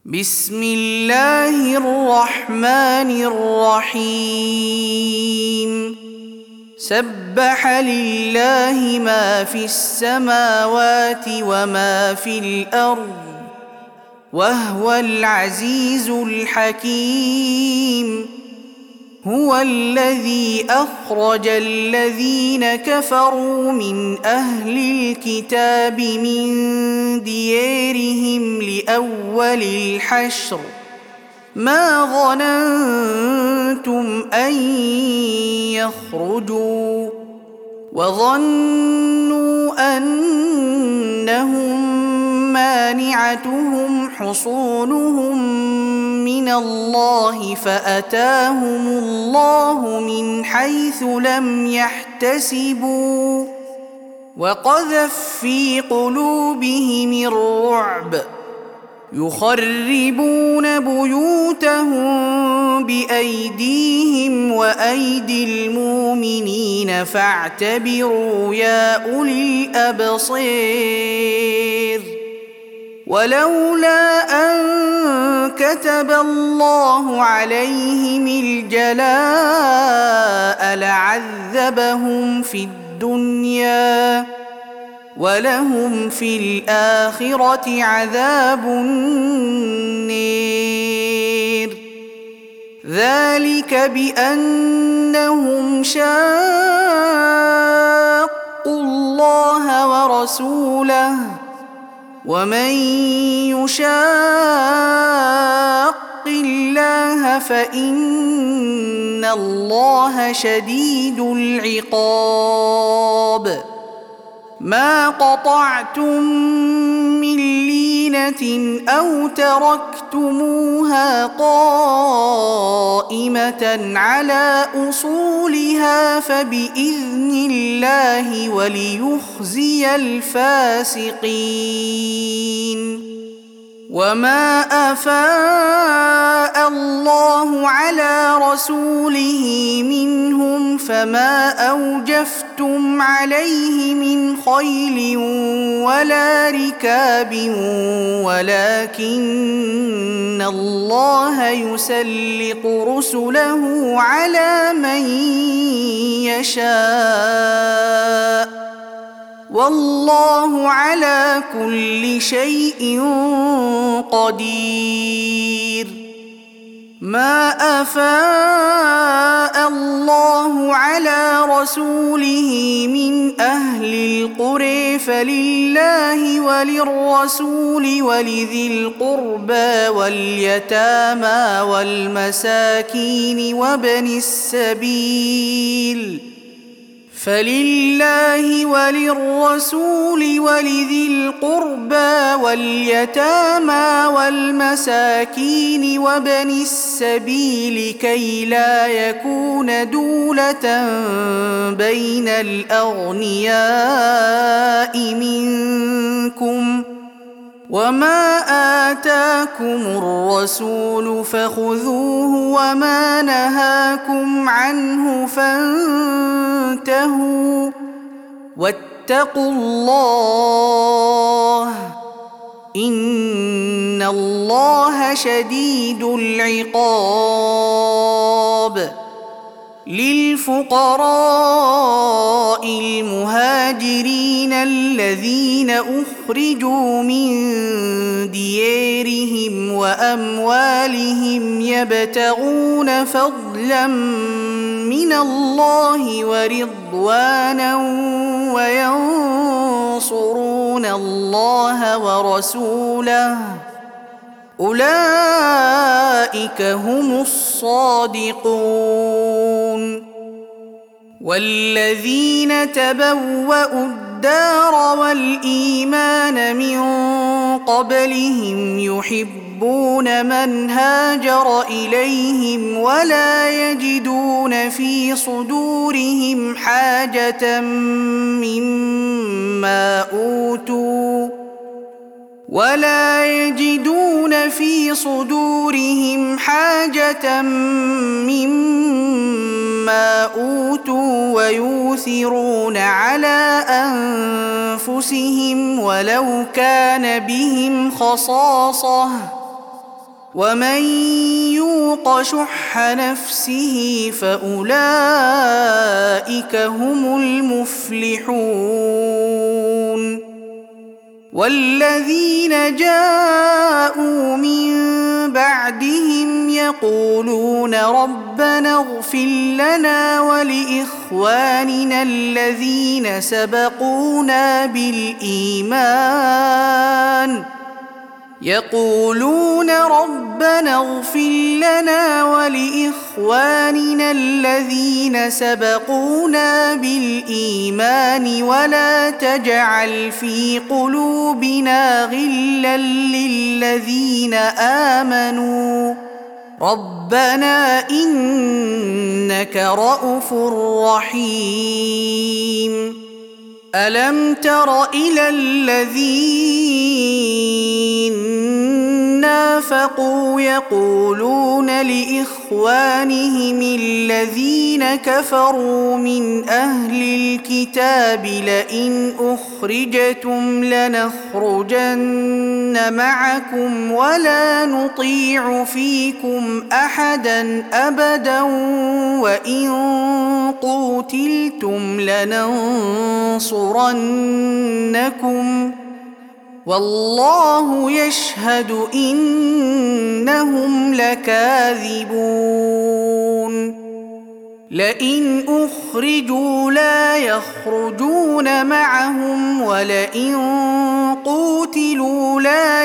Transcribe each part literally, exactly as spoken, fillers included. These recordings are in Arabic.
بسم الله الرحمن الرحيم سبح لله ما في السماوات وما في الأرض وهو العزيز الحكيم هو الذي أخرج الذين كفروا من أهل الكتاب من ديارهم لأول الحشر ما ظننتم أن يخرجوا وظنوا أنهم مانعتهم حصونهم من الله فأتاهم الله من حيث لم يحتسبوا وقذف في قلوبهم الرعب يخربون بيوتهم بأيديهم وأيدي المؤمنين فاعتبروا يا أولي الأبصير ولولا أن كتب الله عليهم الجلاء لعذبهم في الدنيا ولهم في الآخرة عذاب النير ذلك بأنهم شاقوا الله ورسوله ومن يشاق الله فإن الله شديد العقاب ما قطعتم من لينة أو تركتموها قائمة على أصولها فبإذن الله وليخزي الفاسقين وما أفاء الله على رسوله منهم فما أوجفتم عليه من خيل ولا ركاب ولكن الله يسلط رسله على من يشاء والله على كل شيء قدير ما أفاء الله على رسوله من أهل القرى فلله وللرسول ولذي القربى واليتامى والمساكين وابن السبيل فلله وللرسول ولذي القربى واليتامى والمساكين وابن السبيل كي لا يكون دولة بين الأغنياء منكم وما آتاكم الرسول فخذوه وما نهاكم عنه فانتهوا واتقوا الله إن الله شديد العقاب للفقراء المهاجرين الذين أخرجوا من ديارهم وأموالهم يبتغون فضلا من الله ورضوانا وينصرون الله ورسوله أولئك هم الصادقون والذين تبوأوا الدار والإيمان من قبلهم يحبون من هاجر إليهم ولا يجدون في صدورهم حاجة مما أوتوا ولا يجدون في صدورهم حاجة مما أوتوا ويؤثرون على أنفسهم ولو كان بهم خصاصة ومن يوق شح نفسه فأولئك هم المفلحون والذين جاءوا من بعدهم يقولون ربنا اغفر لنا ولإخواننا الذين سبقونا بالإيمان يقولون ربنا اغفر لنا ولإخواننا الذين سبقونا بالإيمان ولا تجعل في قلوبنا غلا للذين آمنوا ربنا إنك رءوف رحيم ألم تر إلى الذين نافقوا يقولون لإخوانهم الذين كفروا من أهل الكتاب لئن أخرجتم لنخرجن معكم ولا نطيع فيكم أحدا أبدا وإن قوتلتم لننصرنكم والله يشهد إنهم لكاذبون لئن أخرجوا لا يخرجون معهم ولئن قوتلوا لا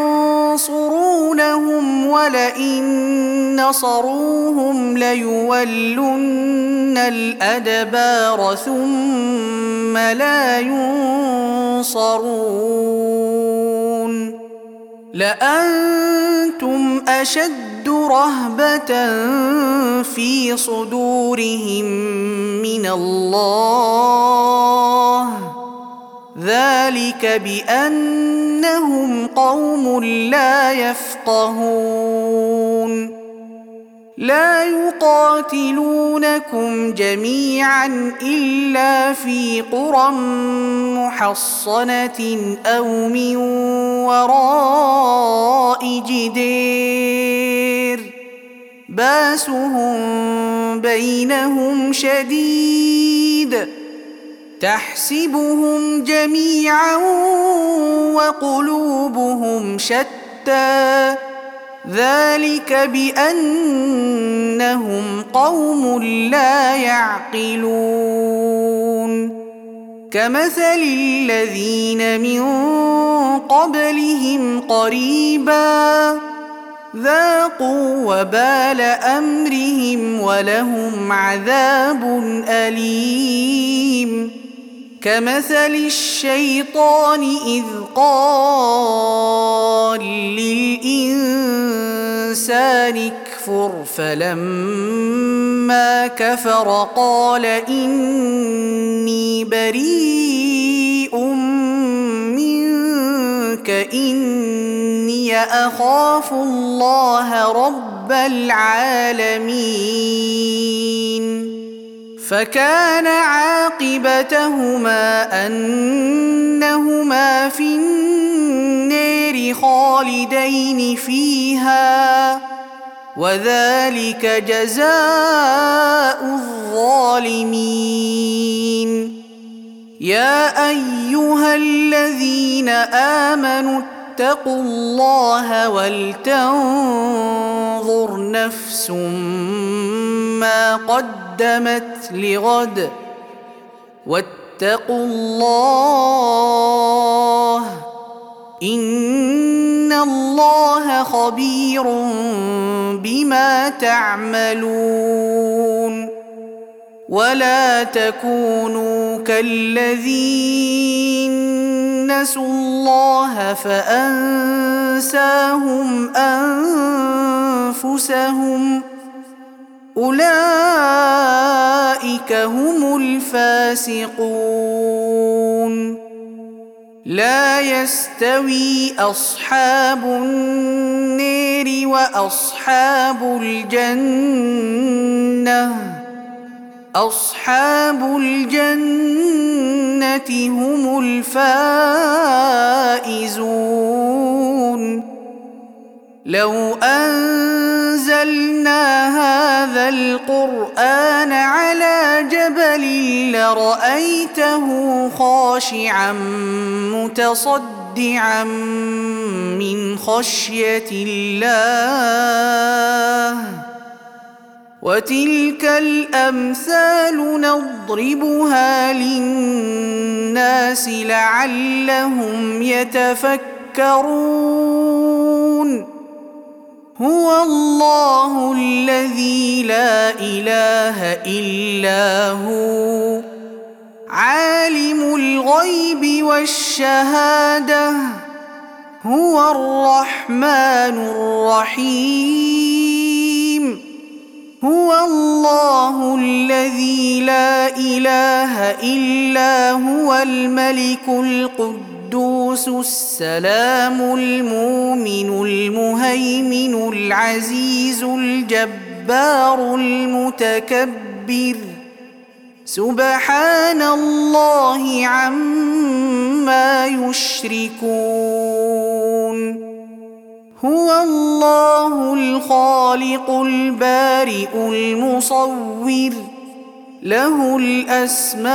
ينصرونهم ولئن نصروهم ليولن الأدبار ثم لا ينصرون لأنتم أشد رهبة في صدورهم من الله ذلك بأنهم قوم لا يفقهون لا يقاتلونكم جميعا إلا في قرى محصنة أو من وراء جدير باسهم بينهم شديد تحسبهم جميعا وقلوبهم شتى ذلك بأنهم قوم لا يعقلون كمثل الذين من قبلهم قريبا ذاقوا وبال أمرهم ولهم عذاب أليم كمثل الشيطان إذ قال للإنسان اكفر فلما كفر قال إني بريء منك إني أخاف الله رب العالمين فكان عاقبتهما أنهما في النار خالدين فيها وذلك جزاء الظالمين يا أيها الذين آمنوا اتقوا الله ولتنظر نفس ما قدمت لغد واتقوا الله إن الله خبير بما تعملون ولا تكونوا كالذين نسوا الله فأنساهم أنفسهم أولئك هم الفاسقون لا يستوي أصحاب النار وأصحاب الجنة أصحاب الجنة هم الفائزون لو أنزلنا هذا القرآن على جبل لرأيته خاشعا متصدعا من خشية الله وتلك الأمثال نضربها للناس لعلهم يتفكرون هو الله الذي لا إله إلا هو عالم الغيب والشهادة هو الرحمن الرحيم هو الله الذي لا إله إلا هو الملك القدوس السلام المؤمن المهيمن العزيز الجبار المتكبر سبحان الله عما يشركون هو الله الخالق البارئ المصور له الأسماء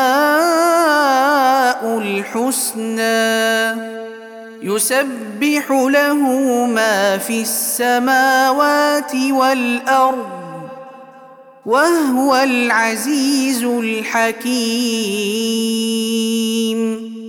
الحسنى يسبح له ما في السماوات والأرض وهو العزيز الحكيم